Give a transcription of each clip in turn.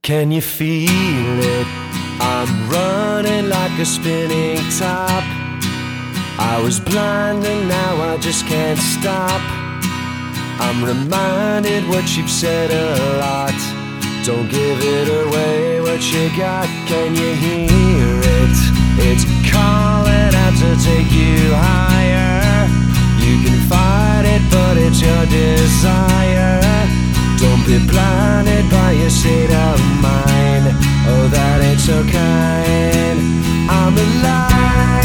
Can you feel it? I'm running like a spinning top. I was blind and now I just can't stop. I'm reminded what you've said a lot. Don't give it away what you got. Can you hear it? It's calling out to take you higher. You can fight it, but it's your desire. Don't be blinded by your state of mind. Oh, that ain't so kind. I'm alive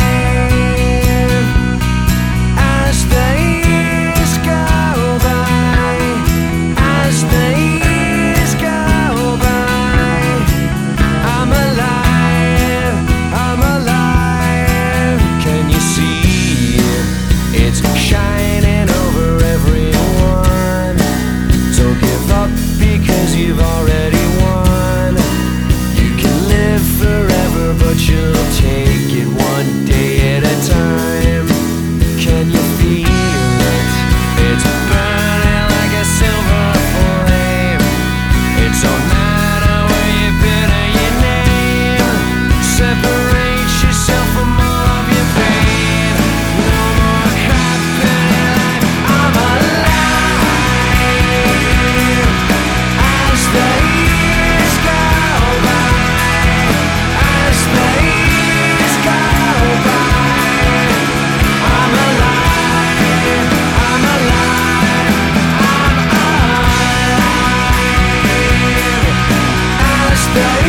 as the years go by. As the years go by, I'm alive. I'm alive. Can you see it? It's shining over everyone. Don't give up because you've already won. You can live forever, but you'll take it one day at a time. Can you feel it? It's burning like a silver flame. It don't matter where you've been or your name. Separate yourself from all of your pain. No more happening life. I'm alive as the years go by. As the years go by, I'm alive. I'm alive. I'm alive as the